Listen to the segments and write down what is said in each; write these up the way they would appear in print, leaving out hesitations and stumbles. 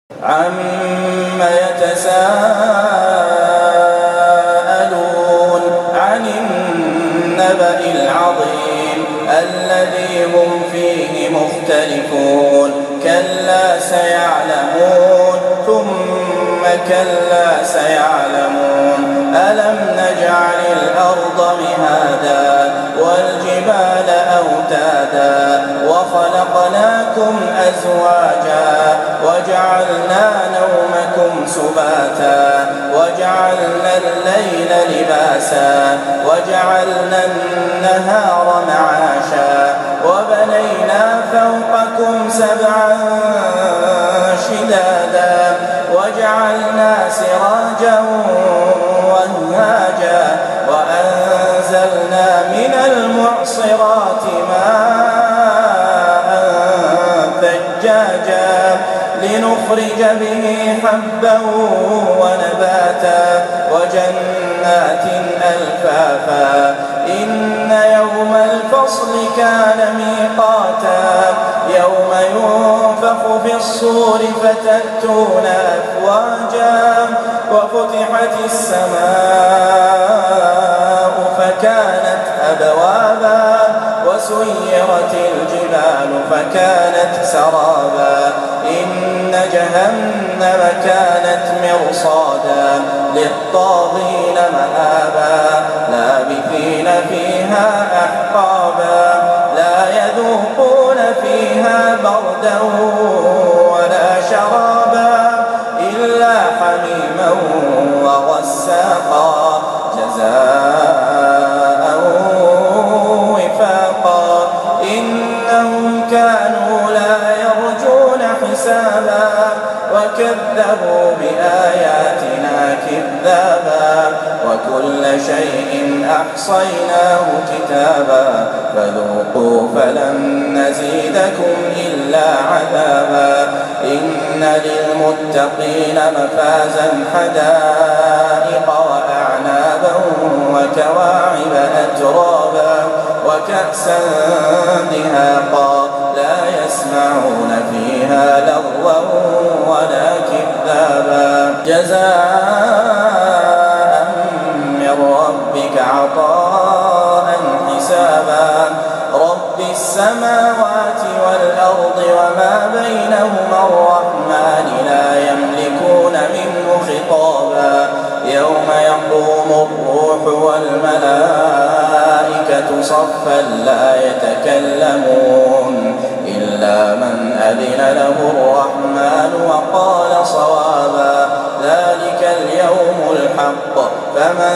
عَمَّ يَتَسَاءَلُونَ عَنِ النَّبَإِ الْعَظِيمِ الَّذِي هُمْ فِيهِ مُخْتَلِفُونَ كَلَّا سَيَعْلَمُونَ ثُمَّ كَلَّا سَيَعْلَمُونَ أَلَمْ نَجْعَلِ الْأَرْضَ مِهَادًا وَالْجِبَالَ أَوْتَادًا وَخَلَقْنَاكُمْ أَزْوَاجًا وَجَعَلْنَا نَوْمَكُمْ سُبَاتًا وَجَعَلْنَا اللَّيْلَ لِبَاسًا وَجَعَلْنَا النَّهَارَ مَعَاشًا وَبَنَيْنَا فَوْقَكُمْ سَبْعًا شِدَادًا وَجَعَلْنَا سِرَاجًا وَهَّاجًا وَأَنزَلْنَا مِنَ الْمُعْصِرَاتِ مَاءً ثَجَّاجًا لِنُخْرِجَ بِهِ حَبًّا وَنَبَاتًا وَجَنَّاتٍ أَلْفَافًا إِنَّ يَوْمَ الْفَصْلِ كَانَ مِيقَاتًا يَوْمَ يُنفَخُ فِي الصُّورِ فَتَأْتُونَ أَفْوَاجًا وَفُتِحَتِ السَّمَاءُ فَكَانَتْ أَبْوَابًا وَسُيِّرَتِ الْجِبَالُ فَكَانَتْ سَرَابًا إِنَّ جَهَنَّمَ كَانَتْ مِرْصَادًا لِلطَّاغِينَ مَآبًا لَابِثِينَ فِيهَا أَحْقَابًا لَا يَذُوقُونَ فِيهَا بَرْدًا وَلَا شَرَابًا إِلَّا حَمِيمًا وَغَسَّاقًا جَزَاءً وِفَاقًا إِنَّهُمْ كَانُوا لَا يَرْجُونَ حِسَابًا وَكَذَّبُوا بِآيَاتِنَا كِذَّابًا وَكُلَّ شَيْءٍ أَحْصَيْنَاهُ كِتَابًا فَذُوقُوا فَلَن نَّزِيدَكُمْ إِلَّا عَذَابًا إِنَّ لِلْمُتَّقِينَ مَفَازًا حَدَائِقَ وَأَعْنَابًا وَكَوَاعِبَ أَتْرَابًا وَكَأْسًا دِهَاقًا لَا يَسْمَعُونَ فِيهَا لَغْوًا وَلَا كِذَّابًا جَزَاءً مِّن رَّبِّكَ عَطَاءً حِسَابًا رَّبِّ السَّمَاوَاتِ وَالْأَرْضِ وَمَا بَيْنَهُمَا الرَّحْمَٰنِ لَا يَمْلِكُونَ مِنْهُ خِطَابًا يَوْمَ يَقُومُ الرُّوحُ وَالْمَلَائِكَةُ صَفًّا لَّا يَتَكَلَّمُونَ إِلَّا مَنْ أَذِنَ لَهُ الرَّحْمَٰنُ وَقَالَ صَوَابًا ذَلِكَ الْيَوْمُ الْحَقُّ فَمَن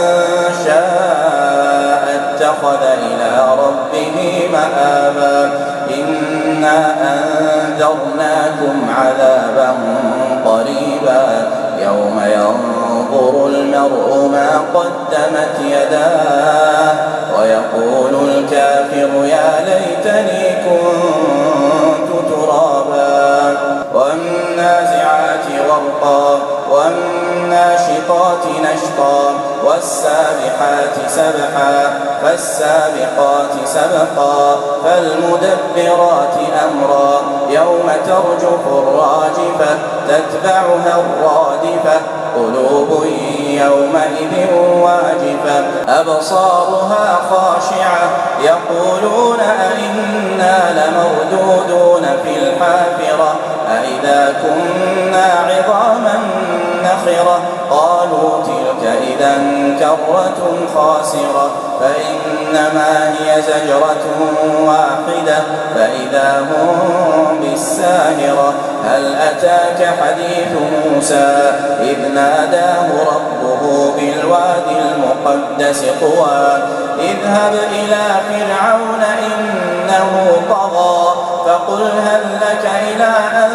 شَاءَ اتَّخَذَ إِلَىٰ رَبِّهِ مَآبًا إِنَّا أَنذَرْنَاكُمْ عَذَابًا قَرِيبًا يَوْمَ يَنظُرُ الْمَرْءُ مَا قَدَّمَتْ يَدَاهُ وَيَقُولُ الْكَافِرُ يَا لَيْتَنِي كُنتُ تُرَابًا وَالنَّازِعَاتِ غَرْقًا وَالنَّاشِطَاتِ نَشْطًا وَالسَّابِحَاتِ سَبْحًا فَالسَّابِقَاتِ سَبْقًا فَالْمُدَبِّرَاتِ أَمْرًا يَوْمَ تَرْجُفُ الرَّاجِفَةُ تَتْبَعُهَا الرَّادِفَةُ قُلُوبٌ يَوْمَئِذٍ وَاجِفَةٌ أَبْصَارُهَا خَاشِعَةٌ يَقُولُونَ أَإِنَّا لَمَرْدُودُونَ فِي الْحَافِرَةِ أَإِذَا كُنَّا عِظَامًا نَخِرَةً قَالُوا تِلْكَ إِذًا كَرَّةٌ خَاسِرَةٌ فَإِنَّمَا هِيَ زَجْرَةٌ وَاحِدَةٌ فَإِذَا هُم بِالسَّاهِرَةِ هَلْ أَتَاكَ حَدِيثُ مُوسَىٰ إِذْ نَادَاهُ رَبُّهُ بِالْوَادِ الْمُقَدَّسِ طُوًى اذْهَبْ إِلَىٰ فِرْعَوْنَ إِنَّهُ طَغَىٰ فَقُلْ هَل لَّكَ إِلَىٰ أَن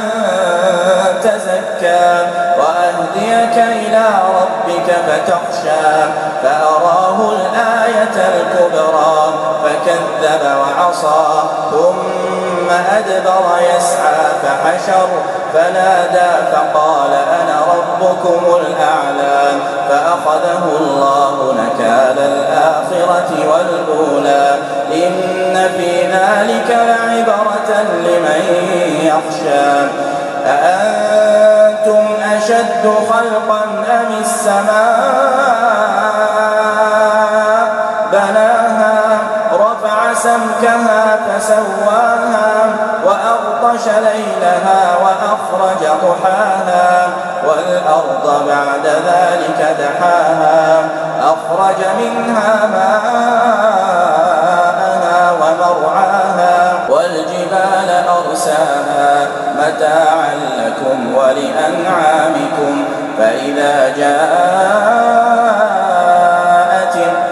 تَزَكَّىٰ وَأَهْدِيَكَ إِلَىٰ رَبِّكَ فَتَخْشَىٰ فَأَرَاهُ الْآيَةَ الْكُبْرَىٰ فَكَذَّبَ وَعَصَىٰ ثُمَّ أَدْبَرَ يَسْعَىٰ فَحَشَرَ فَنَادَىٰ فَقَالَ أَنَا رَبُّكُمُ الْأَعْلَىٰ فَأَخَذَهُ اللَّهُ نَكَالَ الْآخِرَةِ وَالْأُولَىٰ إِنَّ فِي ذَٰلِكَ لَعِبْرَةً لِّمَن يَخْشَىٰ أَأَنتُمْ أشد خلقا أم السماء بناها رفع سمكها فسواها وأغطش ليلها وأخرج ضحاها والأرض بعد ذلك دحاها أخرج منها ماءها ومرعاها والجبال أرساها متاعا لكم ولأنعامكم فإذا جاءت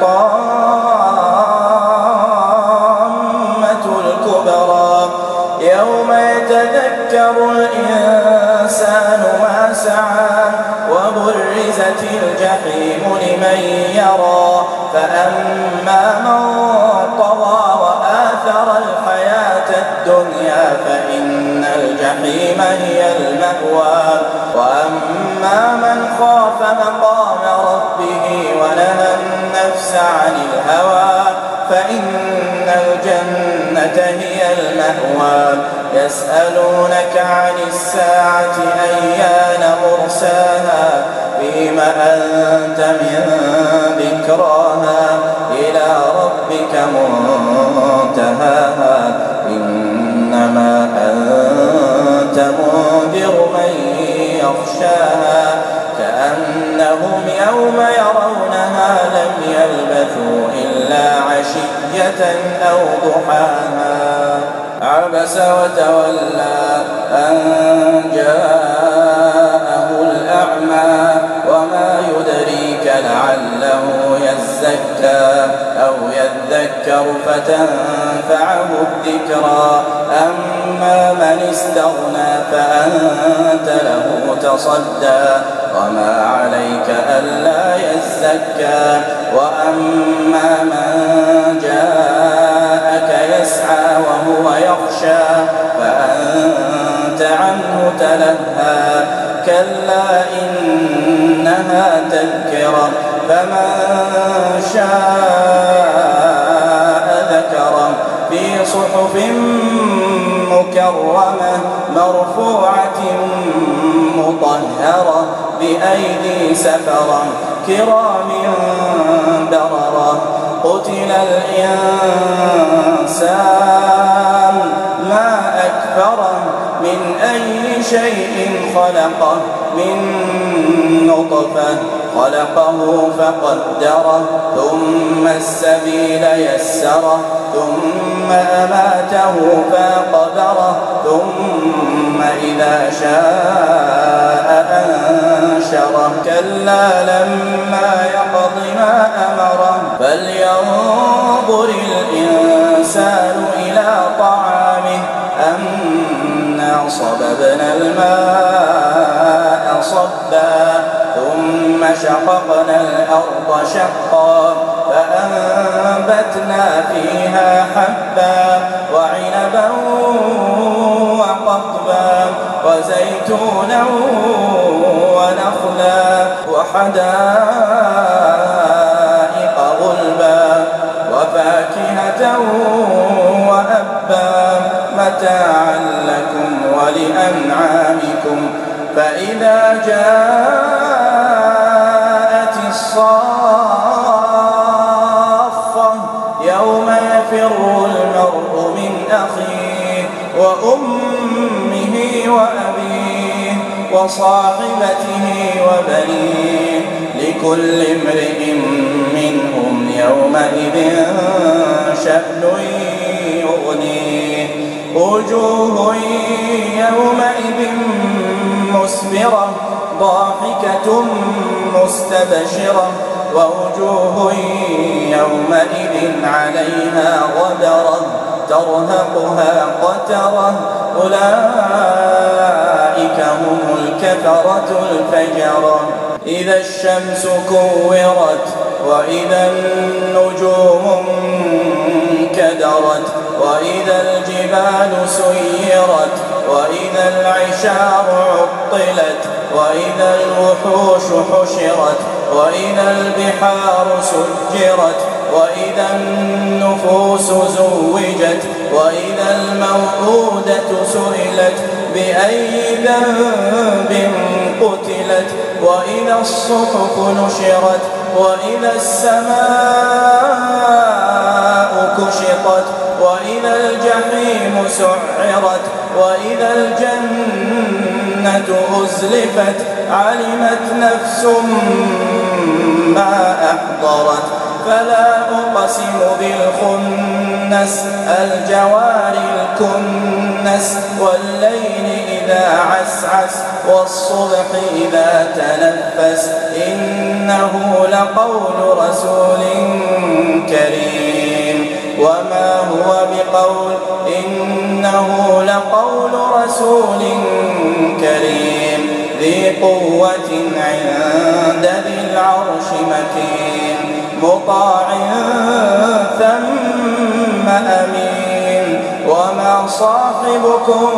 الطامة الكبرى يوم يتذكر الإنسان ما سعى وبرزت الجحيم لمن يرى فأما من طغى وآثر الحياة الدنيا فإن الجحيم هي المأوى وأما من خاف مقام ربه ونهى النفس عن الهوى فإن الجنة هي المأوى يسألونك عن الساعة أيان مرساها فيم أنت من ذكراها إلى ربك منتهاها إنما أنت منذر من يخشاها كأنهم يوم يرونها لم يلبثوا إلا عشية أو ضحاها عبس وتولى أن جاءه الأعمى وما يدريك لعله يزكى أو يذكر فتنفعه الذكرى أما من استغنى فأنت له تصدى وما عليك ألا يزكى وأما من جاءك يسعى وهو يخشى فأنت عنه تلهى كلا إنها تذكرة فمن شاء ذكره في صحف مكرمة مرفوعة مطهرة بأيدي سفرة كرام بررة قتل الإنسان ما أكفره من أي شيء خلقه من نطفة خلقه فقدره ثم السبيل يسره ثم أماته فقدره ثم إذا شاء أنشره كلا لما يقض ما أمره فلينظر الإنسان إلى طعامه أنا صببنا الماء صبا ثم شققنا الأرض شقا فأنبتنا فيها حبا وعنبا وقضبا وزيتونا ونخلا وحدائق غلبا وفاكهة وأبا متاعا لكم ولأنعامكم فإذا جاءت الصاخة يوم يفر المرء من أخيه وأمه وأبيه وصاحبته وبنيه لكل امرئ منهم يومئذ شأن يغنيه وجوه يومئذ مسفرة ضاحكة مستبشرة ووجوه يومئذ عليها غبرة ترهقها قترة أولئك هم الكفرة الفجرة إذا الشمس كورت وإذا النجوم انكدرت وإذا الجبال سيرت وإذا العشار عطلت وإذا الوحوش حشرت وإذا البحار سجرت وإذا النفوس زوجت وإذا الموءودة سئلت بأي ذنب قتلت وإذا الصحف نشرت وإذا السماء كشطت وإذا الجحيم سعرت وإذا الجنة أزلفت علمت نفس ما أحضرت فلا أقسم بالخنس الجوار الكنس والليل إذا عسعس والصبح إذا تنفس إنه لقول رسول كريم وما هو بقول إنه لقول رسول كريم ذي قوة عند ذي العرش مكين مطاع ثم أمين وما صاحبكم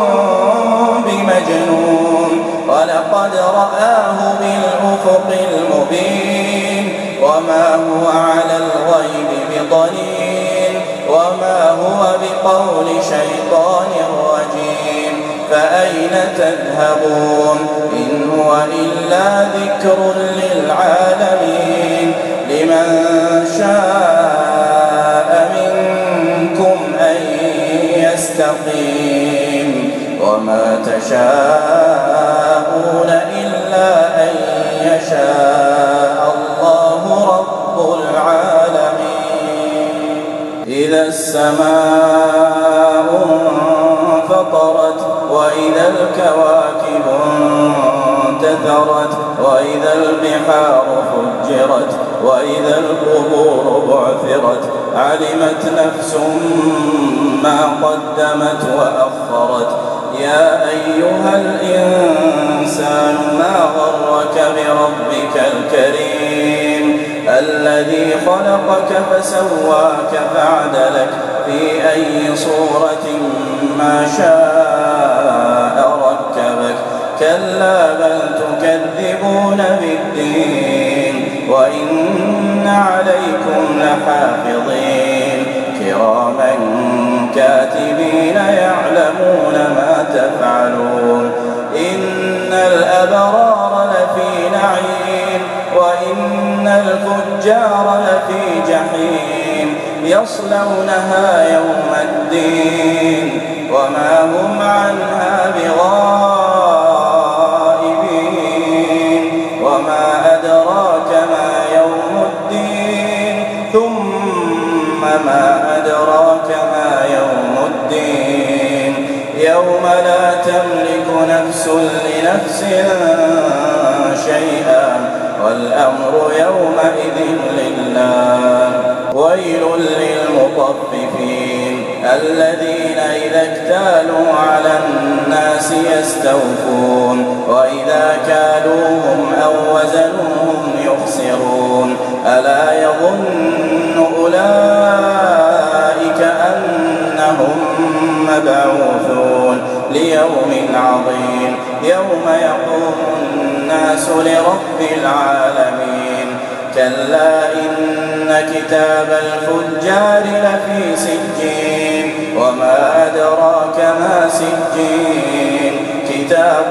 بمجنون ولقد رآه بالأفق المبين وما هو على الغيب بضنين وما هو بقول شيطان رجيم فأين تذهبون إن هو إلا ذكر للعالمين لمن شاء منكم أن يستقيم وما تشاءون إلا أن يشاء الله رب العالمين إذا السماء انفطرت وإذا الكواكب انتثرت وإذا البحار فجرت وإذا القبور بعثرت علمت نفس ما قدمت وأخرت يا أيها الإنسان ما غرك بربك الكريم الذي خلقك فسواك فعدلك في أي صورة ما شاء ركبك كلا بل تكذبون بالدين وإن عليكم لحافظين كراما كاتبين يعلمون ما تفعلون إن الأبرار لفي نعيم وإن الفجار لفي جحيم يصلونها يوم الدين وما هم عنها بغائبين وما أدراك ما يوم الدين ثم ما أدراك ما يوم الدين يوم لا تملك نفس لنفس شيئا والأمر يومئذ لله ويل للمطففين الذين إذا اكتالوا على الناس يستوفون وإذا كالوهم أو وزنوهم يخسرون ألا يظن أولئك أنهم مبعوثون ليوم عظيم يوم يقوم الناس لرب العالمين كلا إن كتاب الفجار لفي سجين وما أدراك ما سجين كتاب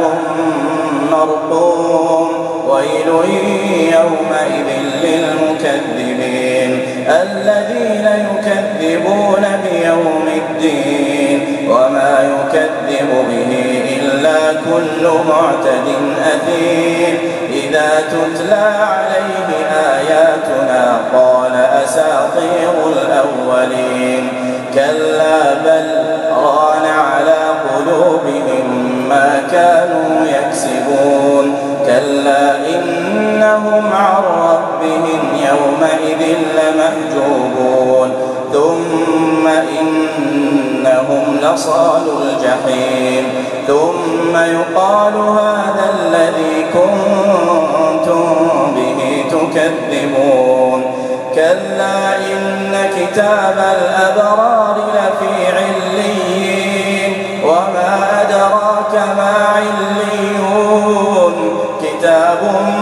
مرقوم ويل يومئذ للمكذبين الذين يكذبون بيوم الدين وما يكذب به إلا كل معتد أثيم إذا تتلى عليه آياتنا قال أساطير الأولين كلا بل ران على قلوبهم ما كانوا يكسبون كلا إنهم عن ربهم يومئذ لمحجوبون ثم إنهم لصالوا الجحيم ثم يقال هذا الذي كنتم به تكذبون كلا إن كتاب الأبرار لفي عليين وما أدراك ما عليون كتاب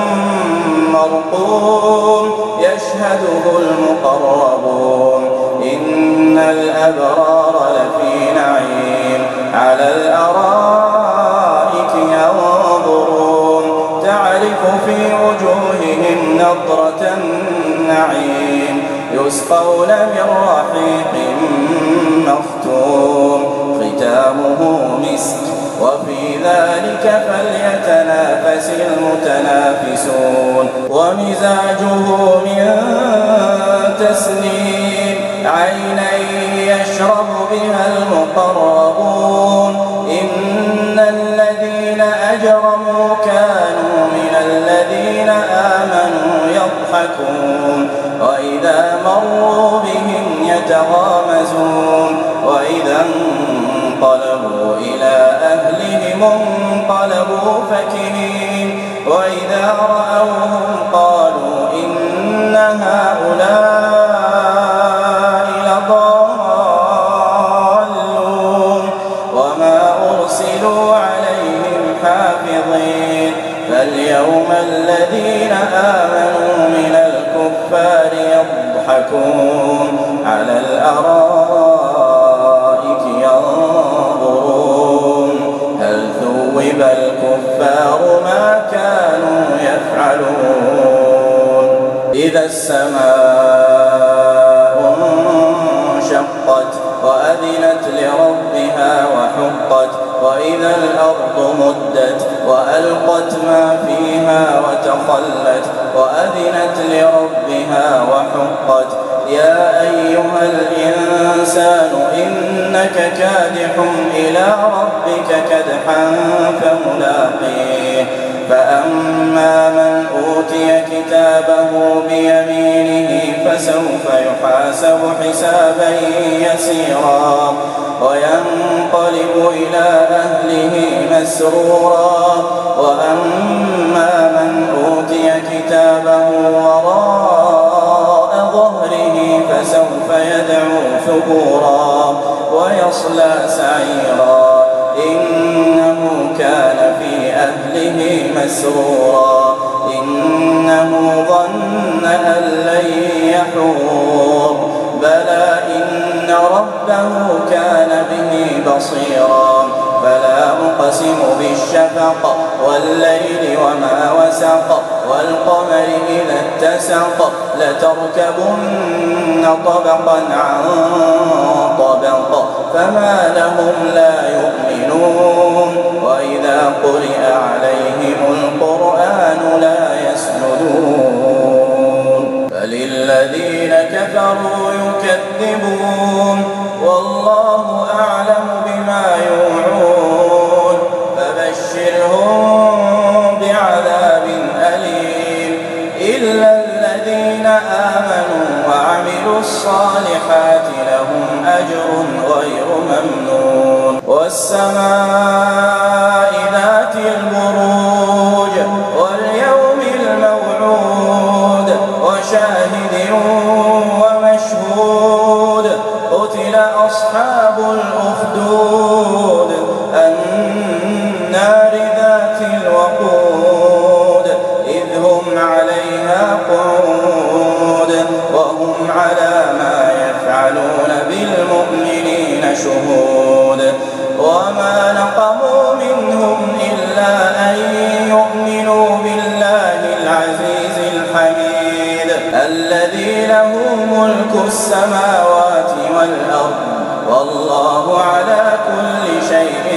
مرقوم يشهده المقربون إن الأبرار لفي نعيم على الأرائك ينظرون تعرف في وجوههم نضرة النعيم يسقون من رحيق مختوم ختامه مسك وفي ذلك فليتنافس المتنافسون ومزاجه من تسنيم عينا يشرب بها المقربون إن الذين أجرموا كانوا من الذين آمنوا يضحكون وإذا مروا بهم يتغامزون وإذا انقلبوا إلى أهلهم انقلبوا فكهين وإذا رأوهم قالوا إن هؤلاء لضالون وما أرسلوا عليهم حافظين فاليوم الذين آمنوا من الكفار يضحكون على الأرائك ينظرون هل ثوب الكفار ما كانوا يفعلون إذا السماء انشقت وأذنت لربها وحقت وإذا الأرض مدت وألقت ما فيها وتخلت وأذنت لربها وحقت يا أيها الإنسان إنك كادح إلى ربك كدحا فملاقيه فأما من أوتي كتابه بيمينه فسوف يحاسب حسابا يسيرا وينقلب إلى أهله مسرورا وأما من أوتي كتابه وراء ظهره فسوف يدعو ثبورا ويصلى سعيرا إنه كان في أهله مسرورا إنه ظن أن لن يحور بلى إن ربه كان به بصيرا فلا أقسم بالشفق والليل وما وسق والقمر إذا اتسق لتركبن طبقا عن طبق فما لهم لا يؤمنون وإذا قرئ عليهم القرآن لا يسجدون فللذين كفروا يكذبون والله أعلم بما يوعون فبشرهم بعذاب أليم إلا الذين آمنوا وعملوا الصالحات لهم أجر غير ممنون والسماء ذات البروج واليوم الموعود وشاهد ومشهود قتل أصحاب الأخدود النار ذات الوقود إذ هم عليها قعود وهم على ما يفعلون بالمؤمنين شهود وما نقموا منهم إلا أن يؤمنوا بالله العزيز الحميد الذي له ملك السماوات والأرض والله على كل شيء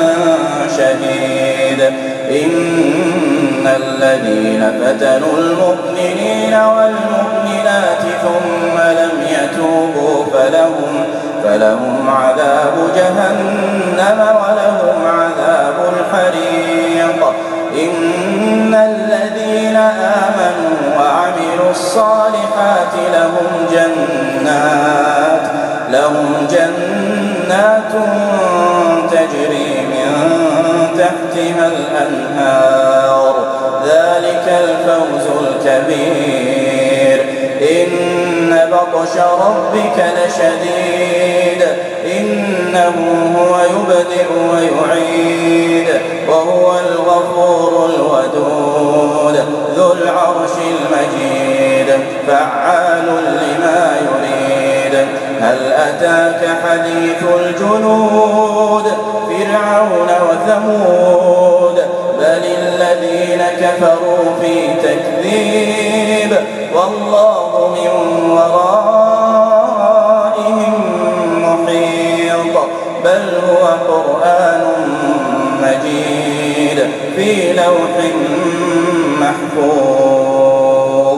شهيد إن الذين فتنوا المؤمنين والمؤمنات ثم لم يتوبوا فلهم عذاب جهنم ولهم عذاب الحريق إن الذين آمنوا وعملوا الصالحات لهم جنات تجري من تحتها الأنهار ذلك الفوز الكبير إن بطش ربك لشديد إنه هو يبدئ ويعيد وهو الغفور الودود ذو العرش المجيد فعال لما يريد هل أتاك حديث الجنود فرعون وثمود بل الذين كفروا في تكذيب والله من ورائهم محيط بل هو قرآن مجيد في لوح محفوظ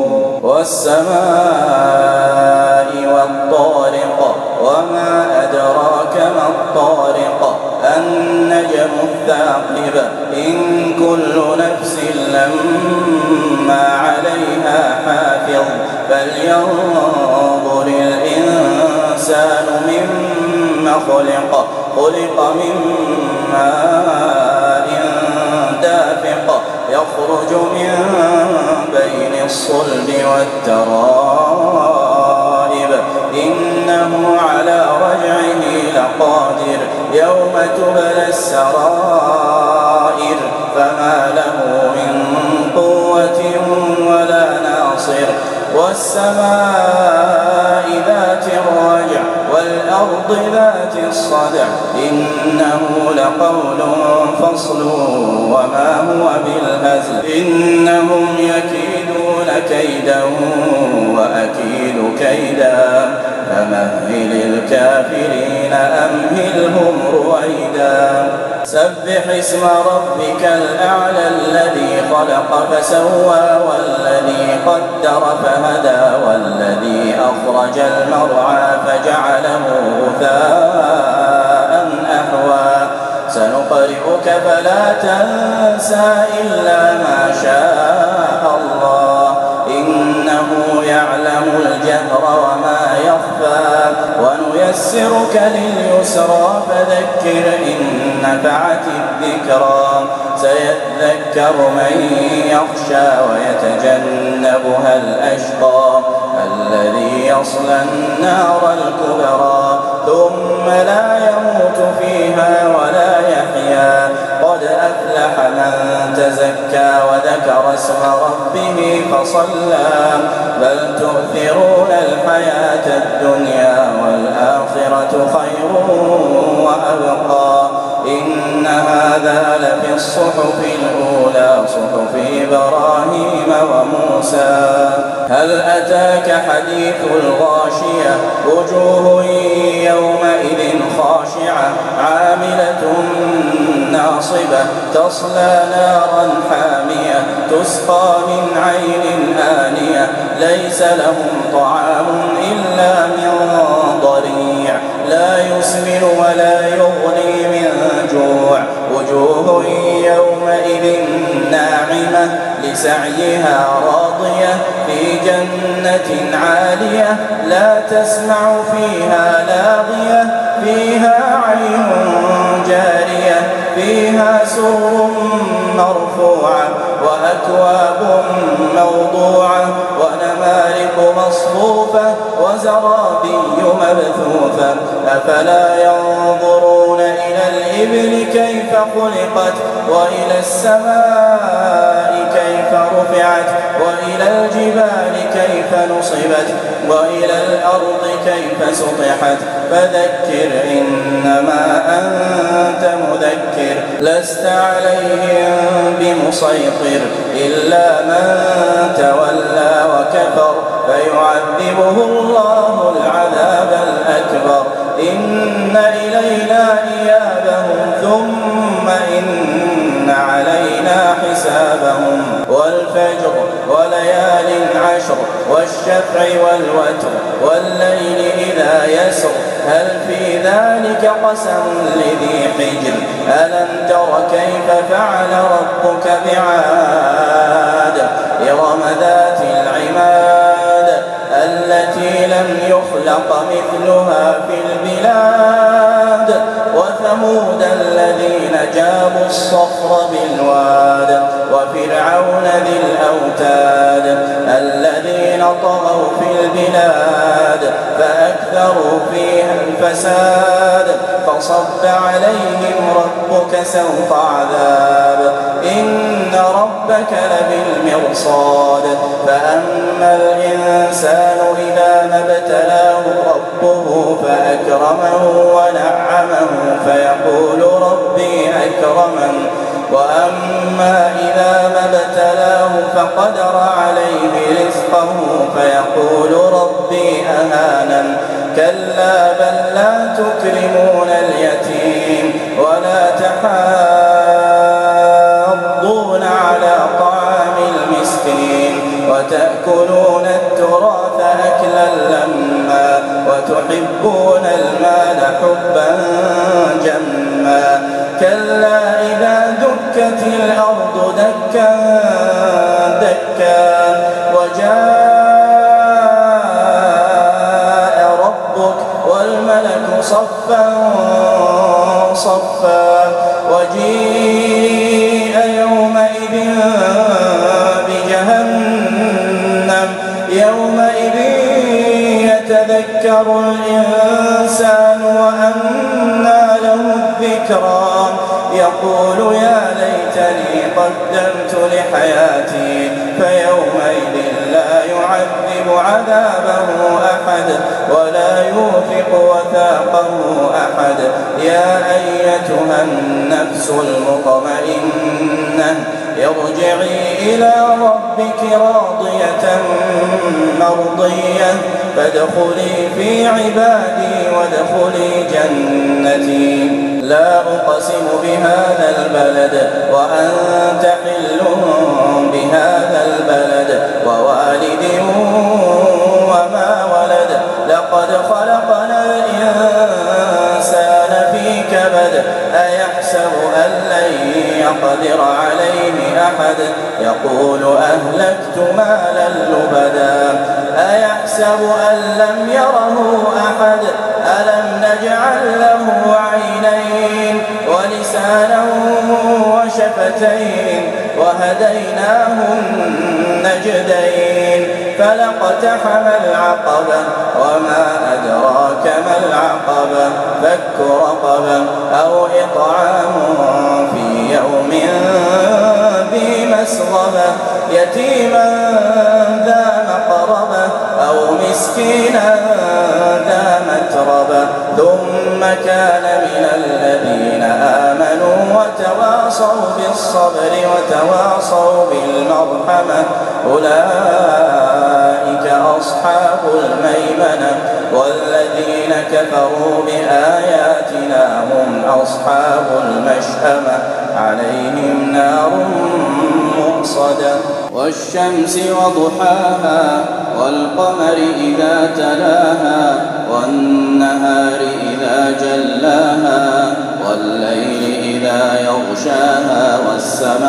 والسماء والطارق وما أدراك ما الطارق النجم الثاقب إن كل نفس لما عليها حافظ فلينظر الإنسان مما خلق من ماء دافق يخرج من بين الصلب والترائب إنه على رجعه لقادر يوم تبلى السرائر فما له من قوة ولا ناصر والسماء ذات الرجع والأرض ذات الصدع إنه لقول فصل وما هو بالهزل إنهم يكيدون كيدا وأكيد كيدا فمهل الكافرين أمهلهم رويدا سبح اسم ربك الأعلى الذي خلق فسوى والذي قدر فهدى والذي أخرج المرعى فجعله غثاء أحوى سنقرئك فلا تنسى إلا ما شاء الله إنه يعلم الجهر وما يخفى ونيسرك لليسرى فذكر إن نفعت الذكرى سيذكر من يخشى ويتجنبها الأشقى الذي يصلى النار الكبرى ثم لا يموت فيها ولا يحيا قد أفلح من تزكى وذكر اسم ربه فصلى بل تؤثرون الحياة الدنيا والآخرة خير وأبقى إن هذا لفي الصحف الأولى صحف إبراهيم وموسى هل أتاك حديث الغاشية وجوه يومئذ خاشعة عاملة ناصبة تصلى نارا حامية تسقى من عين آنية ليس لهم طعام إلا من ضريع لا يسمن ولا يغني من جوع وجوه يومئذ ناعمة لسعيها راضية في جنة عالية لا تسمع فيها لاغية فيها عين جارية فيها سرر مرفوعة وأكواب موضوعة ونمارق مصفوفة وزرابي مبثوثة أفلا ينظرون إلى الإبل كيف خلقت وإلى السماء كيف رفعت وإلى الجبال كيف نصبت وإلى الأرض كيف سطحت فذكر إنما أنت مذكر لست عليهم بمسيطر إلا من تولى وكفر فيعذبه الله العذاب الأكبر إن إلينا إيابهم ثم إن علينا حسابهم والفجر وليال عشر والشفع والوتر والليل إذا يسر هل في ذلك قسم لذي حجر ألم تر كيف فعل ربك بعاد إرم ذات العماد التي لم يخلق مثلها في البلاد وثمود الذين جابوا الصخر بالواد وفرعون ذي الأوتاد الذين طغوا في البلاد فأكثروا فيها الفساد فصب عليهم ربك سوط عذاب إن ربك لبالمرصاد فأما الإنسان إذا ما ابتلاه ربه فأكرمه ونعمه فيقول ربي أكرمن وأما إذا ما ابتلاه فقدر عليه رزقه فيقول ربي أهانن كلا بل لا تكرمون اليتيم ولا تحاضون على طعام المسكين وتأكلون التراث أكلا لما وتحبون المال حبا جما كلا إذا دكت الأرض دكا دكا وجاء ربك والملك صفا صفا وجيء يومئذ بجهنم يومئذ يتذكر الإنسان وأنى له الذكرى يقول يا ليتني قدمت لحياتي فيومئذ لا يعذب عذابه أحد ولا يوثق وثاقه أحد يا أيتها النفس المطمئنة ارجعي إلى ربك راضية مرضية فادخلي في عبادي وادخلي جنتي لا أقسم بهذا البلد وأنت حل بهذا البلد ووالد وما ولد لقد خلقنا الإنسان في كبد أيحسب أن لن يقدر عليه أحد يقول أهلكت مالا لبدا أيحسب أن لم يره أحد ألم نجعل له عينين ولسانا وشفتين وهديناه النجدين فلاقتحم العقبة وما أدراك ما العقبة فك رقبة أو إطعام في يوم ذي مسغبة يتيما ذا مقربة أو مسكينا ذا متربة ثم كان من الذين آمنوا وتواصوا بالصبر وتواصوا بالمرحمة أولئك أصحاب الميمنة والذين كفروا بآياتنا هم أصحاب المشأمة عليهم نار مؤصدة والشمس وضحاها والقمر إذا تلاها والنهار إذا جلاها والليل إذا يغشاها والسماء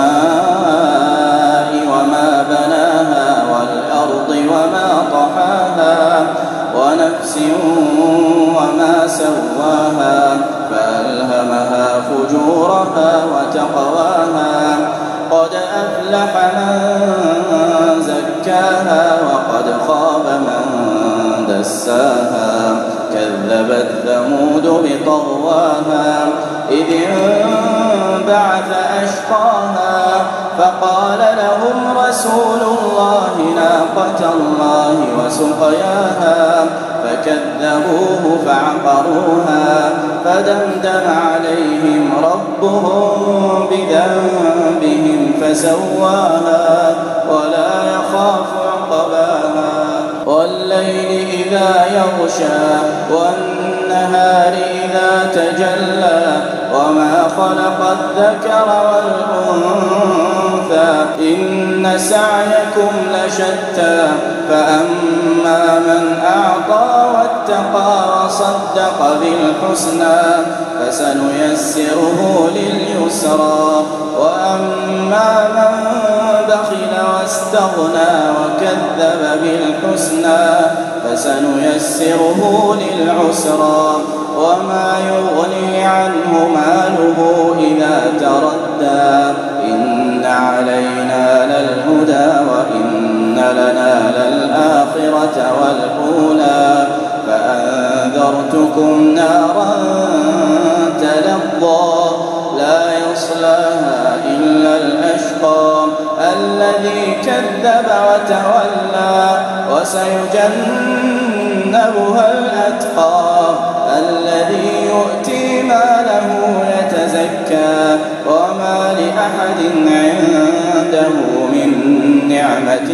وما بناها والأرض وما طحاها ونفس وما سواها فألهمها فجورها وتقواها قد أفلح من زكاها وقد خاب من دساها كذبت ثمود بطغواها إذ انبعث أشقاها فقال لهم رسول الله ناقة الله وسقياها فكذبوه فعقروها فدمدم عليهم ربهم بذنبهم فسواها ولا يخاف عقباها والليل إذا يغشى والنهار إذا تجلى وما خلق الذكر والأنثى إن سعيكم لشتى فأما من أعطى واتقى وصدق بالحسنى فسنيسره لليسرى وأما من بخل واستغنى وكذب بالحسنى فسنيسره للعسرى وما يغني عنه ماله إذا تردى إن علينا للهدى وإن لنا للآخرة والأولى فأنذرتكم نارا تلظى لا يصلاها إلا الأشقى الذي كذب وتولى وسيجنبها الأتقى الذي يؤتي ماله يتزكى يتزكى وما لأحد عنده من نعمة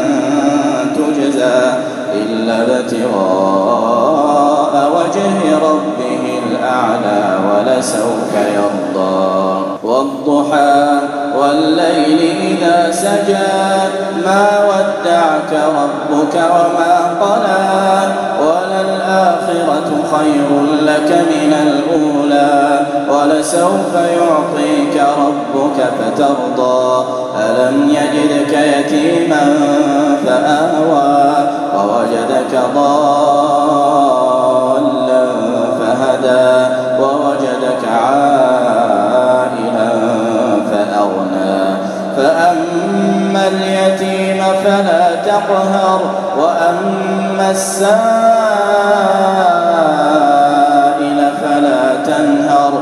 تجزى إلا ابتغاء وجه ربه الأعلى ولسوف يرضى والضحى والليل إذا سجى ما ودعك ربك وما قلى وللآخرة خير لك من الأولى ولسوف يعطيك ربك فترضى ألم يجدك يتيما فآوى ووجدك ضالا فهدى ووجدك عائلا فأغنى فأما اليتيم فلا تقهر وأما السائل فلا تنهر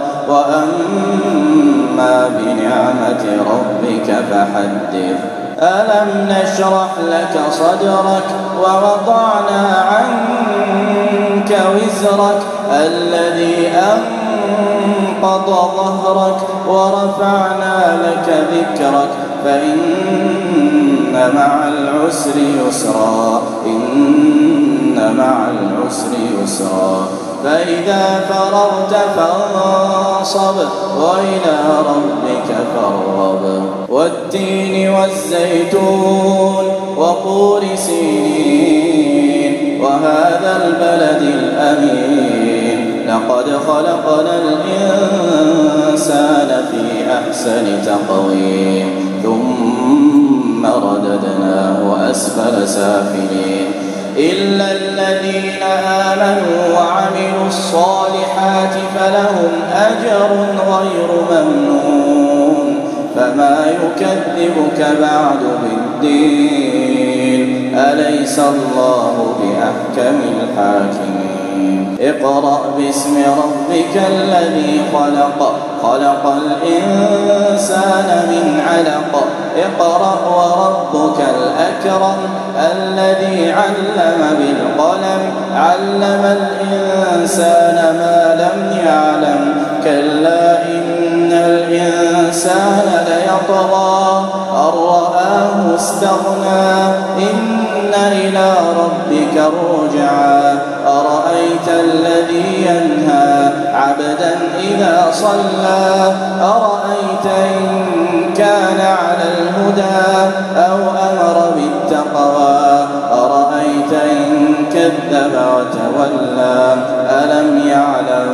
وأما بنعمة ربك فحدث ألم نشرح لك صدرك ووضعنا عنك وزرك الذي أنقض ظهرك ورفعنا لك ذكرك فإن مع العسر يسرا إن مع العسر يسرا فإذا فرغت فانصب وإلى ربك فارغب والتين والزيتون وطور سينين وهذا البلد الأمين لقد خلقنا الإنسان في أحسن تقويم ثم رددناه أسفل سافلين إلا الذين آمنوا وعملوا الصالحات فلهم أجر غير ممنون فما يكذبك بعد بالدين أليس الله بأحكم الحاكمين اقرأ باسم ربك الذي خلق خلق الإنسان من علق اقرأ وربك الأكرم الذي علم بالقلم علم الإنسان ما لم يعلم كلا إن الإنسان ليطغى أن رآه استغنى إن إلى ربك الرجعى أرأيت الذي ينهى عبدا إذا صلى أرأيت إن كان على الهدى أو أمر بالتقوى أرأيت إن كذب وتولى ألم يعلم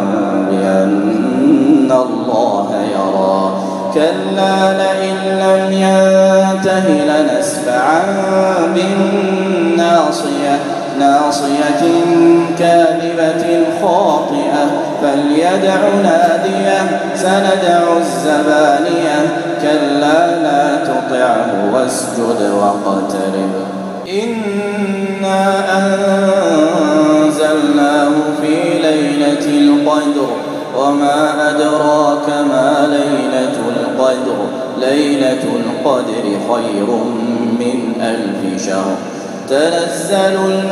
بأن الله يرى كلا لئن لم ينته لنسفعا بالناصية ناصية كاذبة خاطئة فليدع ناديه سندع الزبانية كلا لا تطعه واسجد واقترب إنا أنزلناه في ليلة القدر وما أدراك ما ليلة القدر ليلة القدر خير من 1000 شهر تنزل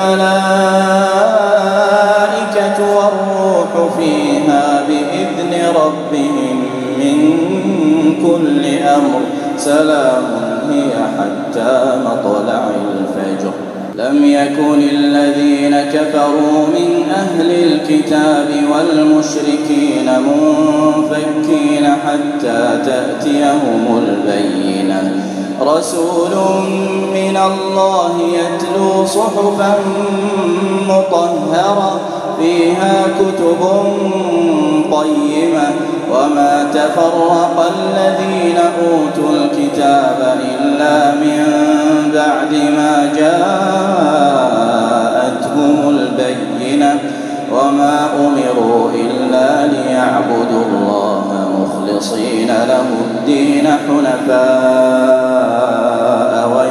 الملائكة والروح فيها بإذن ربهم من كل أمر سلام هي حتى مطلع الفجر لم يكن الذين كفروا من أهل الكتاب والمشركين منفكين حتى تأتيهم البينة رسول من الله يتلو صحفا مطهرة فيها كتب قيمة وما تفرق الذين أوتوا الكتاب إلا من بعد ما جاءتهم البينة وما أمروا إلا ليعبدوا الله مخلصين له الدين حنفاء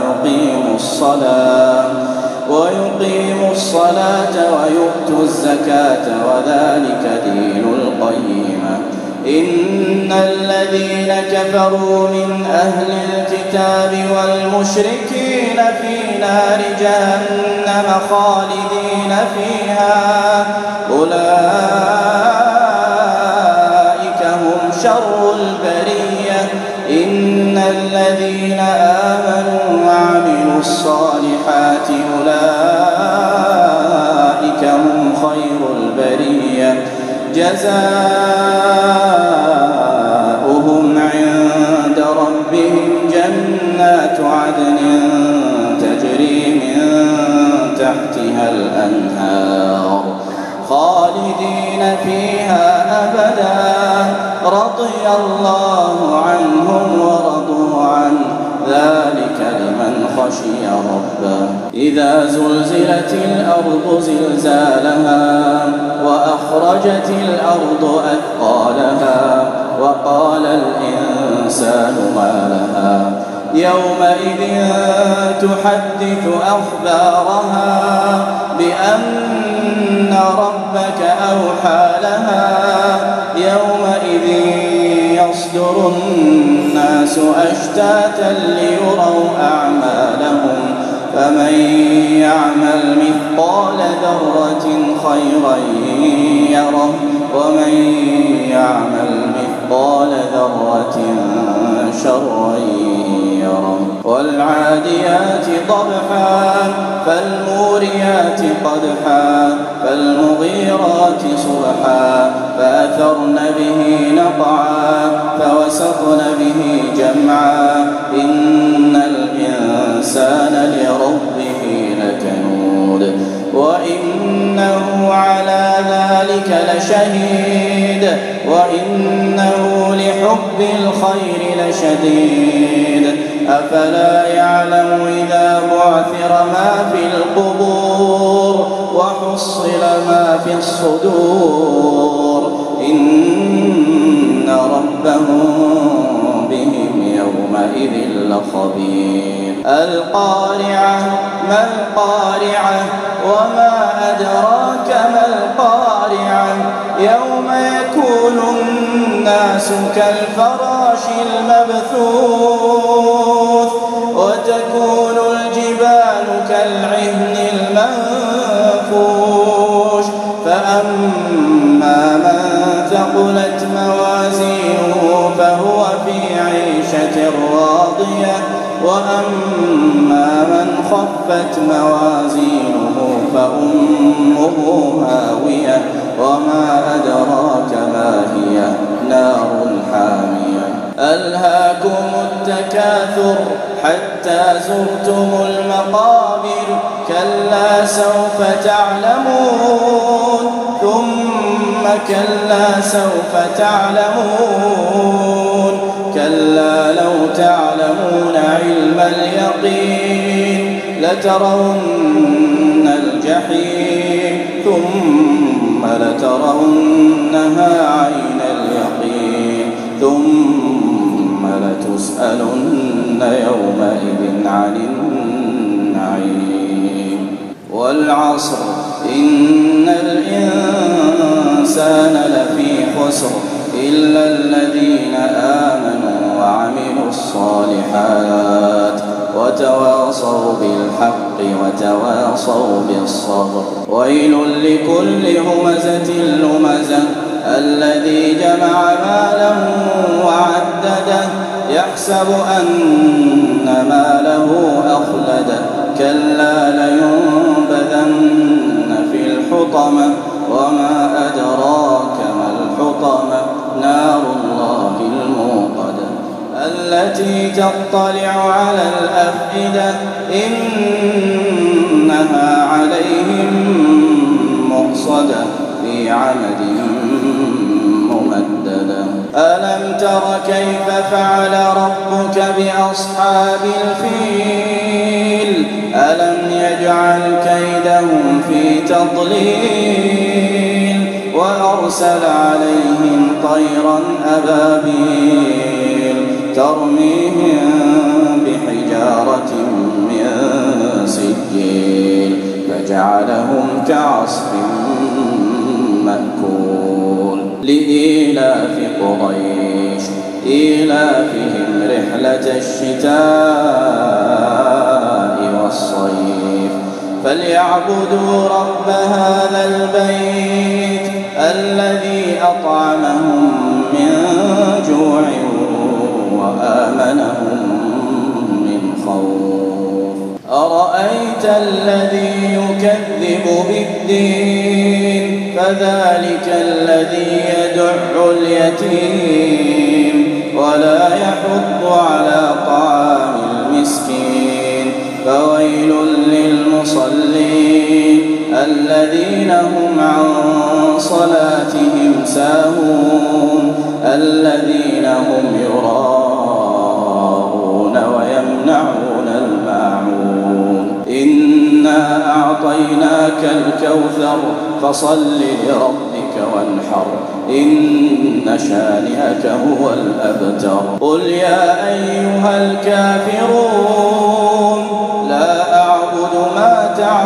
ويقيموا الصلاة ويؤتوا الزكاة وذلك دين القيمة إن الذين كفروا من أهل الكتاب والمشركين في نار جهنم خالدين فيها أولئك هم شر البرية. إن الذين آمنوا وعملوا الصالحات أولئك هم خير البرية. جزاؤهم عند ربهم جنات عدن تجري من تحتها الأنهار خالدين فيها أبدا رضي الله عنهم ورضوا عنه ذلك لمن خشي ربه. إذا زلزلت الأرض زلزالها وأخرجت الأرض أثقالها وقال الإنسان ما لها يومئذ تحدث أخبارها بأن ربك أوحى لها يومئذ يصدر الناس أشتاتا ليروا أعمالهم فمن يعمل مثقال ذرة خيرا يره ومن يعمل مثقال ذرة شرا يره. والعاديات ضبحا فالموريات قدحا فالمغيرات صبحا فأثرن به نقعا فوسطن به جمعا إن الإنسان لربه لكنود وإنه على ذلك لشهيد وإنه لحب الخير لشديد. أفلا يعلم إذا بعثر ما في القبور وحصل ما في الصدور إن ربهم بهم يومئذ لخبير. القارعة ما القارعة وما أدراك ما القارعة يوم يكون الناس كالفراش المبثوث وتكون الجبال كالعهن المنفوش فأما من ثقلت موازينه فهو في عيشة راضية وأما من خفت موازينه فأمه هاوية وما أدراك ما هي نار حامية. ألهاكم التكاثر حتى زرتم المقابر كلا سوف تعلمون ثم كلا سوف تعلمون كلا لو تعلمون علم اليقين لترون الجحيم ثم لترونها عين اليقين ثم لتسألن يومئذ عن النعيم. والعصر إن الإنسان لفي خسر إلا الذين آمنوا وعملوا الصالحات وتواصوا بالحق وتواصوا بالصبر. ويل لكل همزة لمزة الذي جمع ماله وعدده يحسب أن ماله أخلده كلا لينبذن في الحطمة وما أدراك ما الحطمة نار الله الموقدة التي تطلع على الأفئدة إنها عليهم مؤصدة في عمد ممددة. ألم تر كيف فعل ربك بأصحاب الفيل ألم يجعل كيدهم في تضليل وأرسل عليهم طيرا أبابيل ترميهم بحجارة من سجيل فجعلهم كعصف مأكول. لإيلاف قريش إيلافهم رحلة الشتاء والصيف فليعبدوا رب هذا البيت الذي أطعمهم من آمنهم من خوف. أرأيت الذي يكذب بالدين فذلك الذي يدع اليتيم ولا يحض على طعام المسكين. فويل للمصلين الذين هم عن صلاتهم ساهون الذين هم يراءون ويمنعون الماعون. إنا أعطيناك الكوثر فصل لربك وانحر إن شانئك هو الأبتر. قل يا أيها الكافرون لا أعبد ما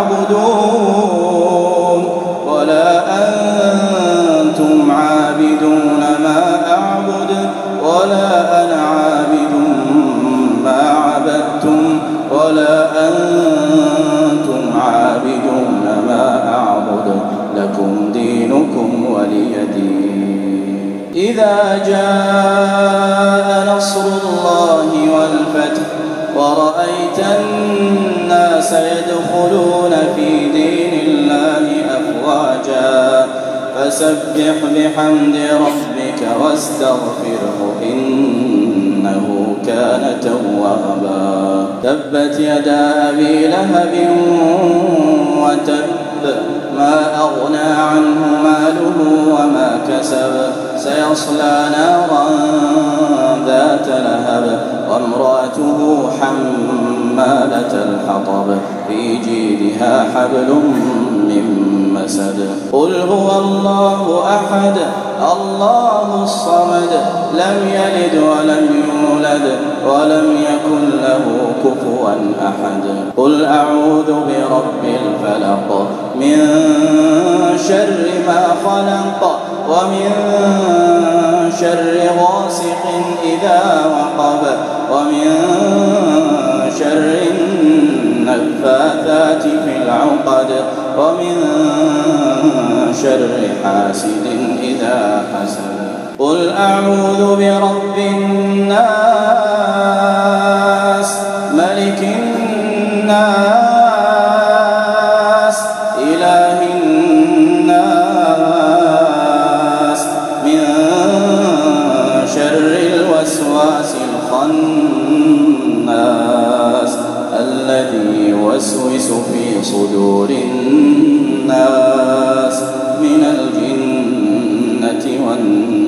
تعبدون ولا أنتم عابدون ما أعبد ولا أنا عابد ما عبدتم ولا أنتم عابدون ما أعبد لكم دينكم ولي دين. إذا جاء نصر الله والفتح ورأيت الناس يدخلون في دين الله أفواجا فسبح بحمد ربك واستغفره إنه كان توابا. تبت يدا أبي لهب وتب ما أغنى عنه ماله وما كسب سيصلى نارا ذات لهب وامرأته حمالة الحطب في جيدها حبل من مسد. قل هو الله أحد الله الصمد لم يلد ولم يولد ولم يكن له كفوا أحد. قل أعوذ برب الفلق من شر ما خلق ومن شر غاسق إذا وقب ومن شر النفاثات في العقد ومن شر حاسد إذا حسد. قل أعوذ برب الناس ملك الناس إله الناس من شر الوسواس الخناس الذي يوسوس في صدور الناس من الجنة والناس.